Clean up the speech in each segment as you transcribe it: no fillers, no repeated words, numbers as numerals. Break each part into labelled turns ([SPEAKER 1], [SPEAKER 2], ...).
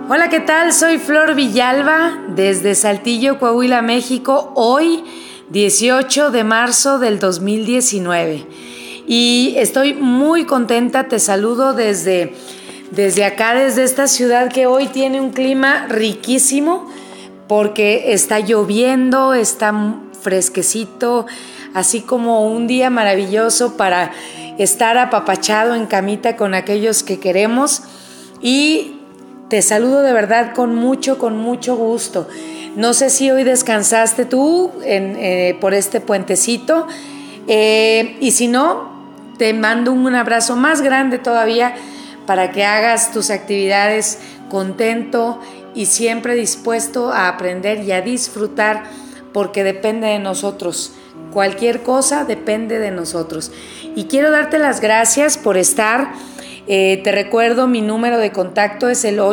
[SPEAKER 1] Hola, ¿qué tal? Soy Flor Villalba desde Saltillo, Coahuila, México. Hoy, 18 de marzo del 2019. Y estoy muy contenta, te saludo desde acá, desde esta ciudad que hoy tiene un clima riquísimo porque está lloviendo, está fresquecito, así como un día maravilloso para estar apapachado en camita con aquellos que queremos. Y te saludo de verdad con mucho gusto. No sé si hoy descansaste tú por este puentecito, y si no, te mando un abrazo más grande todavía para que hagas tus actividades contento y siempre dispuesto a aprender y a disfrutar, porque depende de nosotros. Cualquier cosa depende de nosotros. Y quiero darte las gracias por estar. Te recuerdo, mi número de contacto es el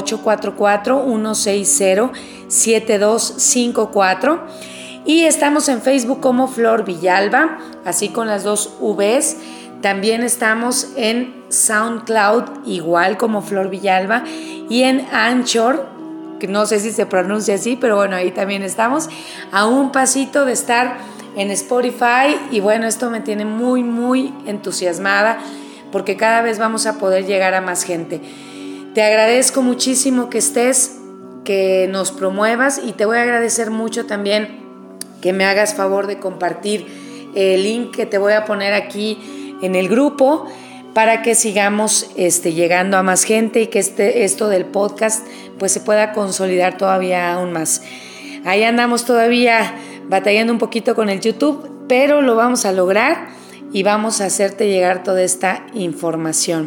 [SPEAKER 1] 844-160-7254 y estamos en Facebook como Flor Villalba, así con las dos Vs. También estamos en SoundCloud, igual como Flor Villalba, y en Anchor, que no sé si se pronuncia así, pero bueno, ahí también estamos, a un pasito de estar en Spotify. Y bueno, esto me tiene muy entusiasmada, porque cada vez vamos a poder llegar a más gente. Te agradezco muchísimo que estés, que nos promuevas, y te voy a agradecer mucho también que me hagas favor de compartir el link que te voy a poner aquí en el grupo para que sigamos llegando a más gente y que esto del podcast pues se pueda consolidar todavía aún más. Ahí andamos todavía batallando un poquito con el YouTube, pero lo vamos a lograr y vamos a hacerte llegar toda esta información.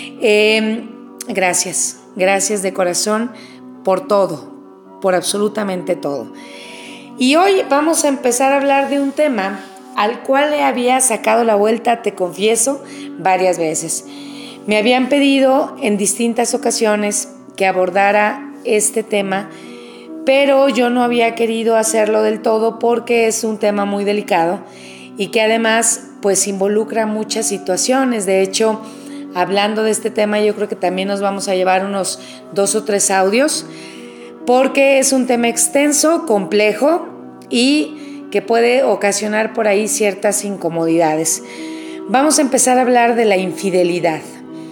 [SPEAKER 1] Gracias de corazón por todo, por absolutamente todo. Y hoy vamos a empezar a hablar de un tema al cual le había sacado la vuelta, te confieso, varias veces. Me habían pedido en distintas ocasiones que abordara este tema, pero yo no había querido hacerlo del todo porque es un tema muy delicado y que además pues involucra muchas situaciones. De hecho, hablando de este tema, yo creo que también nos vamos a llevar unos 2 o 3 audios, porque es un tema extenso, complejo y que puede ocasionar por ahí ciertas incomodidades. Vamos a empezar a hablar de la infidelidad.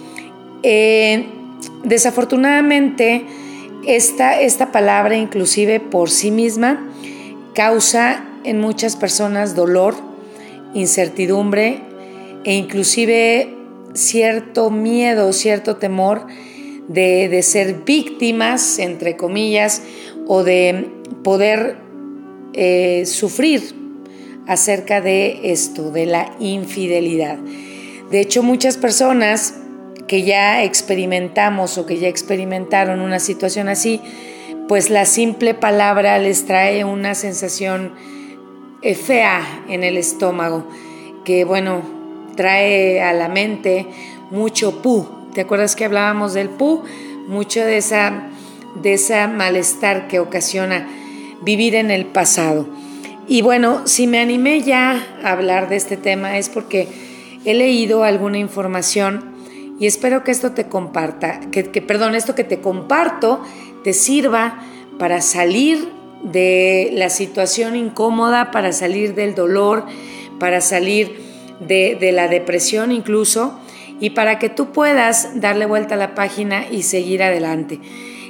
[SPEAKER 1] Desafortunadamente, esta palabra, inclusive por sí misma, causa en muchas personas dolor, incertidumbre e inclusive cierto miedo, cierto temor de ser víctimas, entre comillas, o de poder sufrir acerca de esto, de la infidelidad. De hecho, muchas personas que ya experimentamos o que ya experimentaron una situación así, pues la simple palabra les trae una sensación fea en el estómago, que bueno, trae a la mente mucho pu. ¿Te acuerdas que hablábamos del pu? Mucho de esa malestar que ocasiona vivir en el pasado. Y bueno, si me animé ya a hablar de este tema es porque he leído alguna información y espero que esto te comparta, esto que te comparto te sirva para salir de la situación incómoda, para salir del dolor, para salir de la depresión incluso, y para que tú puedas darle vuelta a la página y seguir adelante.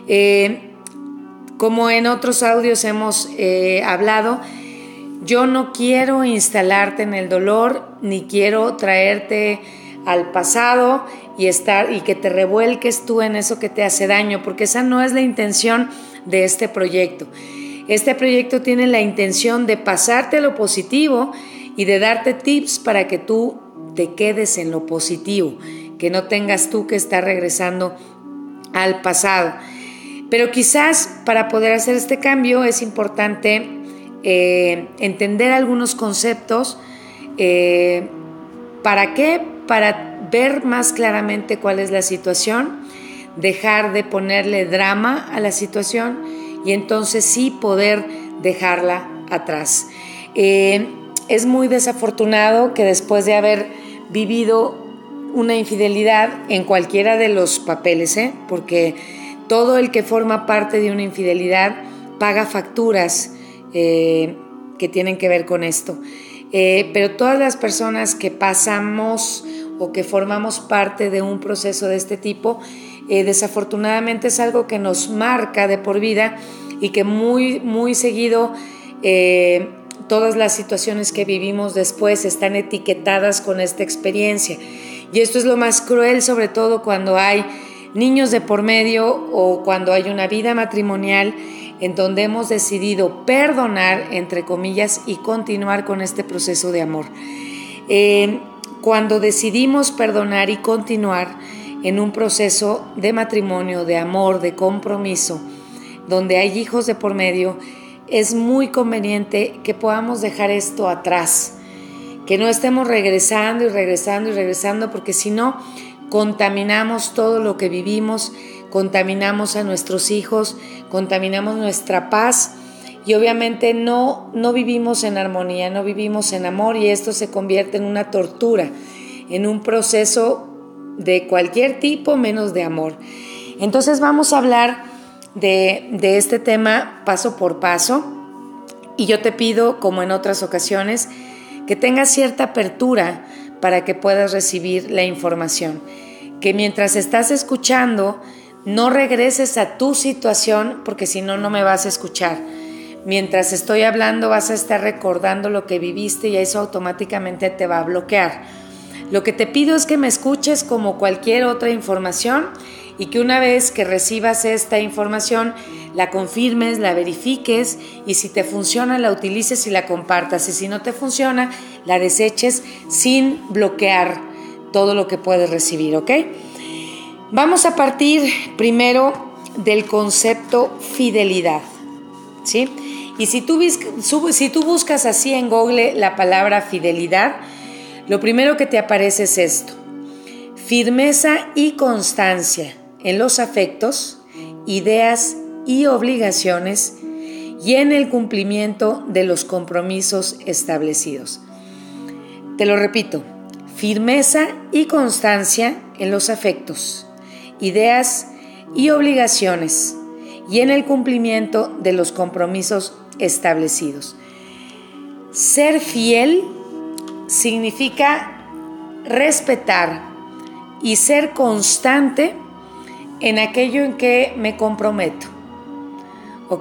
[SPEAKER 1] Como en otros audios hemos hablado, yo no quiero instalarte en el dolor, ni quiero traerte al pasado y que te revuelques tú en eso que te hace daño, porque esa no es la intención de este proyecto. Este proyecto tiene la intención de pasarte a lo positivo y de darte tips para que tú te quedes en lo positivo, que no tengas tú que estar regresando al pasado. Pero quizás para poder hacer este cambio es importante entender algunos conceptos. ¿Para qué? Para ver más claramente cuál es la situación, dejar de ponerle drama a la situación y entonces sí poder dejarla atrás. Es muy desafortunado que después de haber vivido una infidelidad en cualquiera de los papeles, porque todo el que forma parte de una infidelidad paga facturas que tienen que ver con esto. Pero todas las personas que pasamos o que formamos parte de un proceso de este tipo, desafortunadamente es algo que nos marca de por vida y que muy, muy seguido todas las situaciones que vivimos después están etiquetadas con esta experiencia. Y esto es lo más cruel, sobre todo cuando hay niños de por medio o cuando hay una vida matrimonial en donde hemos decidido perdonar, entre comillas, y continuar con este proceso de amor. Cuando decidimos perdonar y continuar en un proceso de matrimonio, de amor, de compromiso, donde hay hijos de por medio, es muy conveniente que podamos dejar esto atrás, que no estemos regresando y regresando y regresando, porque si no, contaminamos todo lo que vivimos, contaminamos a nuestros hijos, contaminamos nuestra paz y obviamente no vivimos en armonía, no vivimos en amor, y esto se convierte en una tortura, en un proceso de cualquier tipo menos de amor. Entonces vamos a hablar de este tema paso por paso, y yo te pido, como en otras ocasiones, que tengas cierta apertura para que puedas recibir la información, que mientras estás escuchando no regreses a tu situación, porque si no, no me vas a escuchar. Mientras estoy hablando vas a estar recordando lo que viviste y eso automáticamente te va a bloquear. Lo que te pido es que me escuches como cualquier otra información y que una vez que recibas esta información la confirmes, la verifiques, y si te funciona la utilices y la compartas, y si no te funciona la deseches sin bloquear todo lo que puedes recibir, ¿ok? Vamos a partir primero del concepto fidelidad, ¿sí? Y si tú buscas así en Google la palabra fidelidad, lo primero que te aparece es esto: firmeza y constancia en los afectos, ideas y obligaciones y en el cumplimiento de los compromisos establecidos. Te lo repito: firmeza y constancia en los afectos, ideas y obligaciones y en el cumplimiento de los compromisos establecidos. Ser fiel significa respetar y ser constante en aquello en que me comprometo, ¿ok?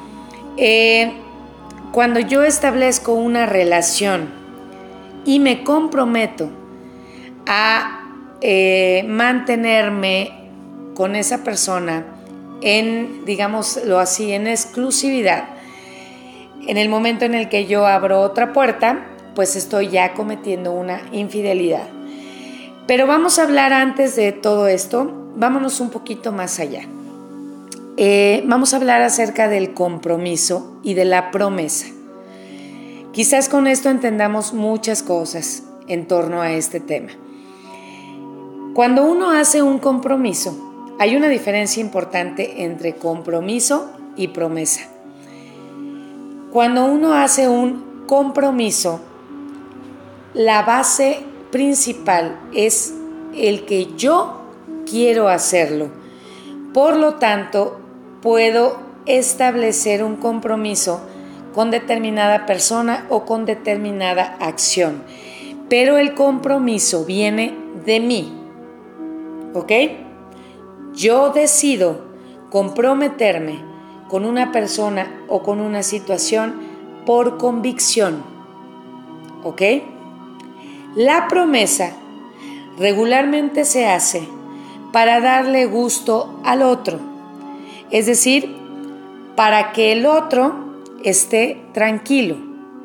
[SPEAKER 1] Cuando yo establezco una relación y me comprometo a mantenerme con esa persona en, digámoslo así, en exclusividad, en el momento en el que yo abro otra puerta, pues estoy ya cometiendo una infidelidad. Pero vamos a hablar, antes de todo esto, vámonos un poquito más allá. Vamos a hablar acerca del compromiso y de la promesa. Quizás con esto entendamos muchas cosas en torno a este tema. Cuando uno hace un compromiso, hay una diferencia importante entre compromiso y promesa. Cuando uno hace un compromiso, la base principal es el que yo quiero hacerlo. Por lo tanto, puedo establecer un compromiso con determinada persona o con determinada acción. Pero el compromiso viene de mí, ¿ok? Yo decido comprometerme con una persona o con una situación por convicción, ¿ok? La promesa regularmente se hace para darle gusto al otro, es decir, para que el otro esté tranquilo.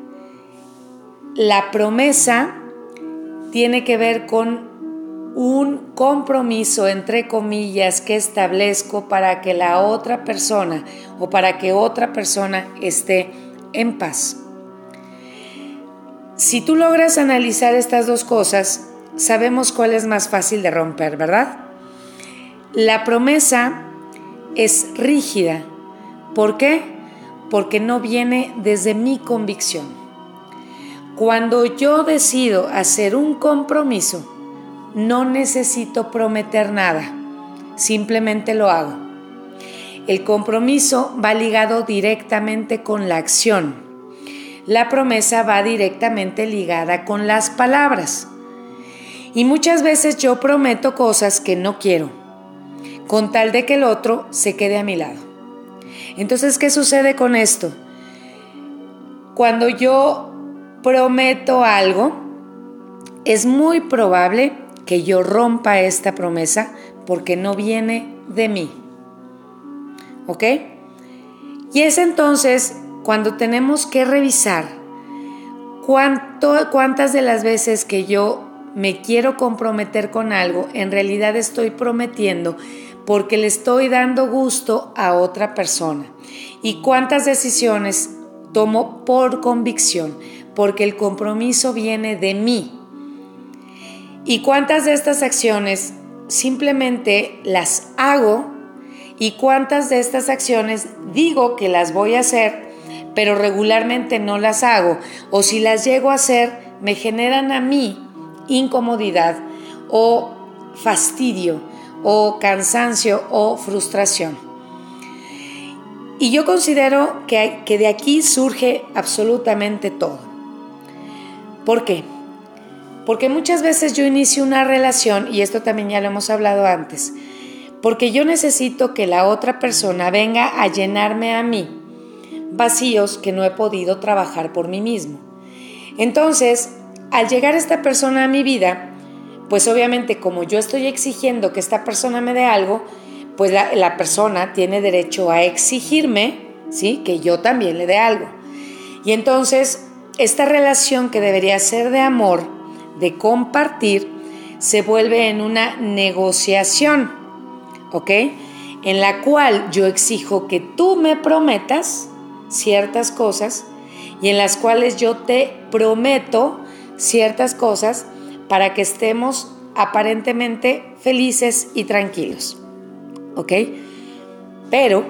[SPEAKER 1] La promesa tiene que ver con un compromiso, entre comillas, que establezco para que la otra persona o para que otra persona esté en paz. Si tú logras analizar estas dos cosas, sabemos cuál es más fácil de romper, ¿verdad? La promesa es rígida. ¿Por qué? Porque no viene desde mi convicción. Cuando yo decido hacer un compromiso, no necesito prometer nada, simplemente lo hago. El compromiso va ligado directamente con la acción. La promesa va directamente ligada con las palabras. Y muchas veces yo prometo cosas que no quiero, con tal de que el otro se quede a mi lado. Entonces, ¿qué sucede con esto? Cuando yo prometo algo, es muy probable que yo rompa esta promesa porque no viene de mí. ¿Ok? Y es entonces cuando tenemos que revisar cuántas de las veces que yo me quiero comprometer con algo, en realidad estoy prometiendo porque le estoy dando gusto a otra persona. Y cuántas decisiones tomo por convicción, porque el compromiso viene de mí. Y cuántas de estas acciones simplemente las hago y cuántas de estas acciones digo que las voy a hacer, pero regularmente no las hago. O si las llego a hacer, me generan a mí incomodidad o fastidio o cansancio o frustración. Y yo considero que de aquí surge absolutamente todo. ¿Por qué? Porque muchas veces yo inicio una relación, y esto también ya lo hemos hablado antes, porque yo necesito que la otra persona venga a llenarme a mí vacíos que no he podido trabajar por mí mismo. Entonces, al llegar esta persona a mi vida, pues obviamente como yo estoy exigiendo que esta persona me dé algo, pues la persona tiene derecho a exigirme, ¿sí?, que yo también le dé algo. Y entonces, esta relación que debería ser de amor, de compartir, se vuelve en una negociación, ¿ok? En la cual yo exijo que tú me prometas ciertas cosas y en las cuales yo te prometo ciertas cosas para que estemos aparentemente felices y tranquilos, ¿ok? Pero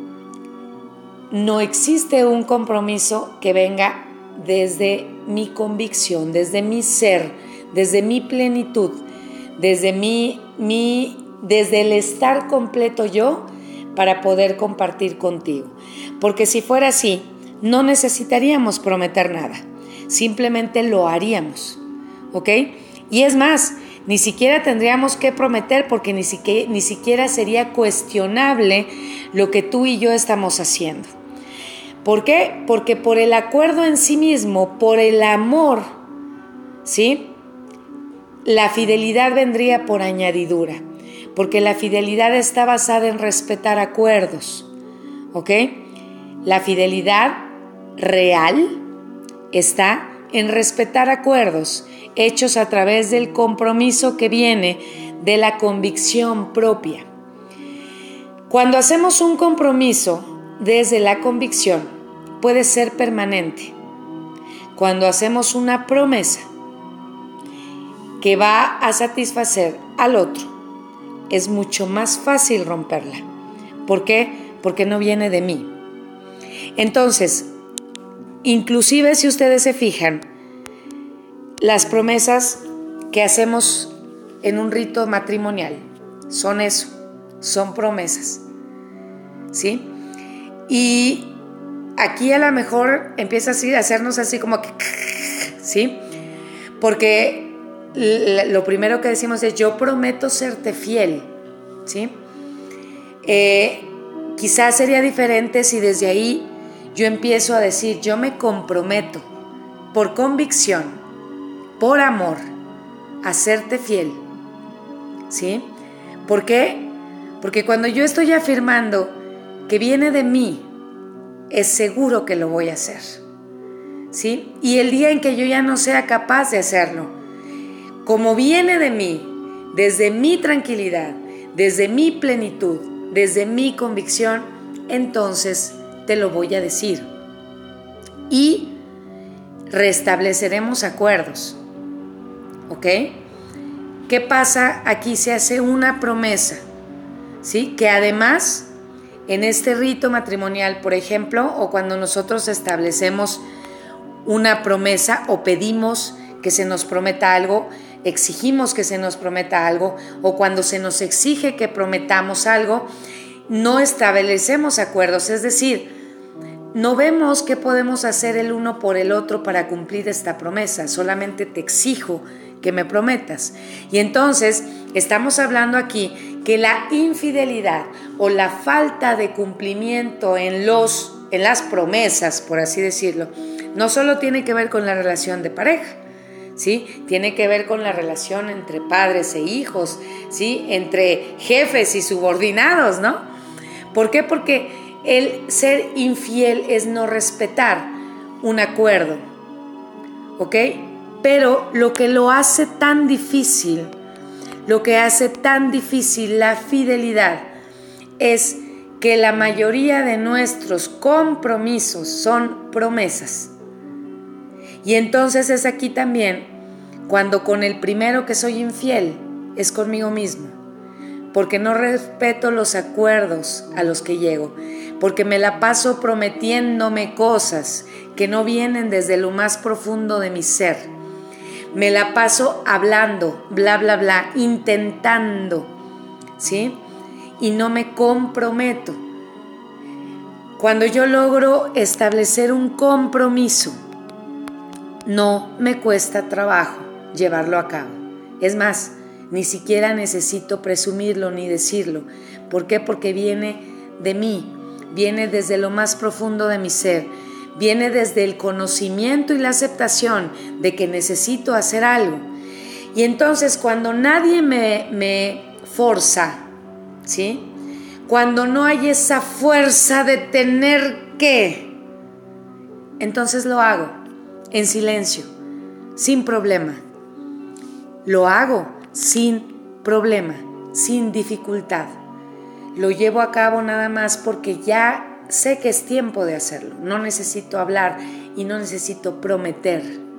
[SPEAKER 1] no existe un compromiso que venga desde mi convicción, desde mi ser, desde mi plenitud, desde desde el estar completo yo para poder compartir contigo. Porque si fuera así, no necesitaríamos prometer nada, simplemente lo haríamos, ¿ok? Y es más, ni siquiera tendríamos que prometer porque ni siquiera sería cuestionable lo que tú y yo estamos haciendo. ¿Por qué? Porque por el acuerdo en sí mismo, por el amor, ¿sí?, la fidelidad vendría por añadidura, porque la fidelidad está basada en respetar acuerdos, ¿ok? La fidelidad real está en respetar acuerdos hechos a través del compromiso que viene de la convicción propia. Cuando hacemos un compromiso desde la convicción, puede ser permanente. Cuando hacemos una promesa que va a satisfacer al otro, es mucho más fácil romperla. ¿Por qué? Porque no viene de mí. Entonces, inclusive si ustedes se fijan, las promesas que hacemos en un rito matrimonial son eso, son promesas, ¿sí? Y aquí a lo mejor empieza así a hacernos así como que, ¿sí? Porque lo primero que decimos es: yo prometo serte fiel, ¿sí? Quizás sería diferente si desde ahí yo empiezo a decir: yo me comprometo por convicción, por amor, a serte fiel, ¿sí? ¿Por qué? Porque cuando yo estoy afirmando que viene de mí, es seguro que lo voy a hacer, ¿sí? Y el día en que yo ya no sea capaz de hacerlo, como viene de mí, desde mi tranquilidad, desde mi plenitud, desde mi convicción, entonces te lo voy a decir. Y restableceremos acuerdos, ¿ok? ¿Qué pasa? Aquí se hace una promesa, ¿sí? Que además, en este rito matrimonial, por ejemplo, o cuando nosotros establecemos una promesa o pedimos que se nos prometa algo, exigimos que se nos prometa algo, o cuando se nos exige que prometamos algo, no establecemos acuerdos, es decir, no vemos qué podemos hacer el uno por el otro para cumplir esta promesa, solamente te exijo que me prometas. Y entonces estamos hablando aquí que la infidelidad o la falta de cumplimiento en las promesas, por así decirlo, no solo tiene que ver con la relación de pareja, ¿sí? Tiene que ver con la relación entre padres e hijos, ¿sí? Entre jefes y subordinados, ¿no? ¿Por qué? Porque el ser infiel es no respetar un acuerdo, ¿ok? Pero lo que lo hace tan difícil, la fidelidad, es que la mayoría de nuestros compromisos son promesas. Y entonces es aquí también cuando con el primero que soy infiel es conmigo mismo, porque no respeto los acuerdos a los que llego, porque me la paso prometiéndome cosas que no vienen desde lo más profundo de mi ser. Me la paso hablando, bla, bla, bla, intentando, ¿sí? Y no me comprometo. Cuando yo logro establecer un compromiso, no me cuesta trabajo llevarlo a cabo. Es más, ni siquiera necesito presumirlo ni decirlo. ¿Por qué? Porque viene de mí, viene desde lo más profundo de mi ser, viene desde el conocimiento y la aceptación de que necesito hacer algo. Y entonces cuando nadie me forza, ¿sí? Cuando no hay esa fuerza de tener que, entonces lo hago en silencio, sin problema. Lo hago sin problema, sin dificultad. Lo llevo a cabo nada más porque ya sé que es tiempo de hacerlo. No necesito hablar y no necesito prometer.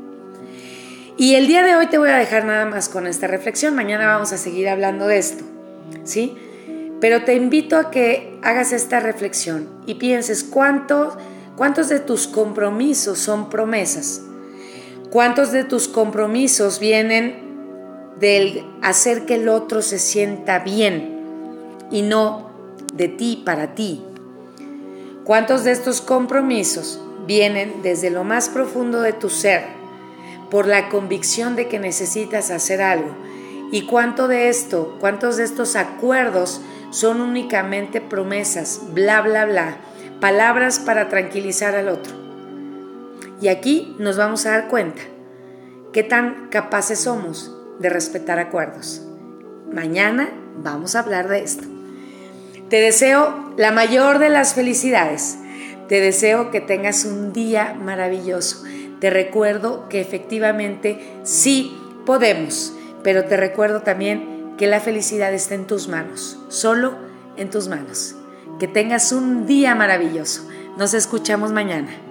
[SPEAKER 1] Y el día de hoy te voy a dejar nada más con esta reflexión. Mañana vamos a seguir hablando de esto, ¿sí? Pero te invito a que hagas esta reflexión y pienses cuántos de tus compromisos son promesas. ¿Cuántos de tus compromisos vienen del hacer que el otro se sienta bien y no de ti para ti? ¿Cuántos de estos compromisos vienen desde lo más profundo de tu ser por la convicción de que necesitas hacer algo? ¿Y cuántos de estos acuerdos son únicamente promesas, bla, bla, bla, palabras para tranquilizar al otro? Y aquí nos vamos a dar cuenta qué tan capaces somos de respetar acuerdos. Mañana vamos a hablar de esto. Te deseo la mayor de las felicidades. Te deseo que tengas un día maravilloso. Te recuerdo que efectivamente sí podemos, pero te recuerdo también que la felicidad está en tus manos, solo en tus manos. Que tengas un día maravilloso. Nos escuchamos mañana.